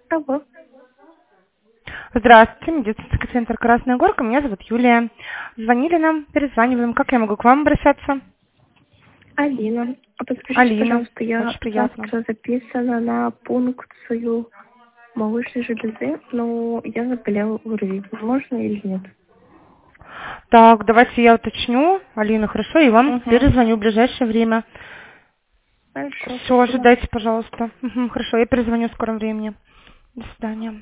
Алло, Здравствуйте, медицинский центр «Красная Горка». Меня зовут Юлия. Звонили нам, перезваниваем. Как я могу к вам обращаться? Алина. А подскажите, Алина. пожалуйста, я Очень приятно. завтра записана на пункцию молочной железы, но я заболела ОРВИ. Можно или нет? Так, давайте я уточню. Алина, хорошо, и вам Угу. перезвоню в ближайшее время. Хорошо, Все, спасибо. ожидайте, пожалуйста. Хорошо, я перезвоню в скором времени. До свидания.